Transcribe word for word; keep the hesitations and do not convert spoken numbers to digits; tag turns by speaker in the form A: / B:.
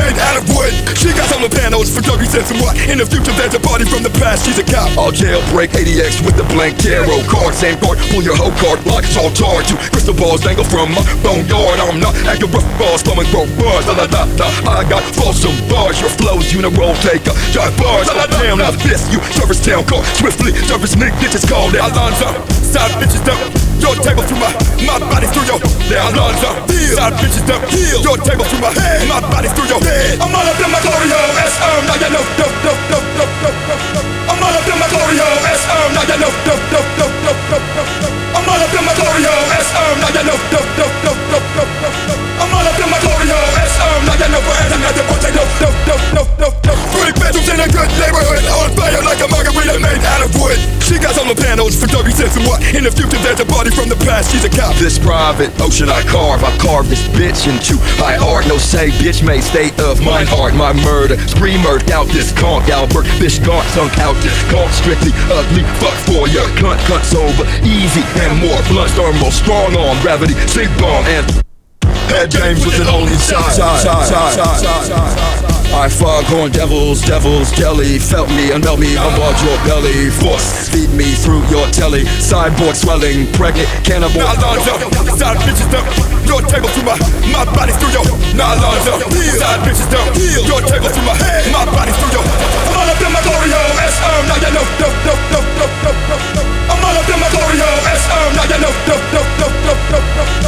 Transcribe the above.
A: made out of wood. She got solar panels for W cents and what? In the future there's a party from the past, she's a cop. I'll jailbreak eighty X with the blank tarot card. Same card, pull your whole card, like it's all charged. You crystal balls dangle from my boneyard. I'm not acting rough balls, flowing broke bars. La la la la, I got fulsome bars. Your flows, you know, roll taker, drive bars. La la damn, now this you, service town car. Swiftly, service me, bitches called it Alonzo. Side bitches dump, your table through my, my body through your, yeah, Alonzo. Side bitches dump, your table through my head, my body through your head. I'm all up in my Glorio, S-O, now you know, no, no, no, no, no, no. I'm all up in my Glorio, S-O, now you know, no, no, no, no, no, no. I'm all up in my Glorio, S-O, now you know, no, no, no, no, no, no. I'm all up in my Glorio, S-O, now you know, forever, now you won't say no, no, no, no, no, no. Three bedrooms in a good neighborhood, on fire like a margarita made out of wood. She got solar panels for W cents and what? In the future there's a party from the past, she's a cop. This private ocean I carve, I carve this bitch into high art. No say bitch made state of mine art. My murder spree murked out this conk. Albert fish gaunt sunk out this conk. Strictly ugly fuck for your cunt. Cunt's over easy and more blunt. Thermal strong on gravity, sleep bomb and head games with an only side. side, side, side, side, side. I foghorn devils, devils, jelly. Felt me and melt me aboard your belly. Force feed me through your telly. Sideboard swelling, pregnant cannibal. Nah, Alonzo, side bitches dump your table through my, my body through your. Nah, Alonzo, side bitches dump your table through my head, my body through your. I'm all up in my Glorio, S-O, now you know, no, no, no, no, no, no, no. I'm all up in my Glorio, S-O, now you know, no, no, no, no, no, no.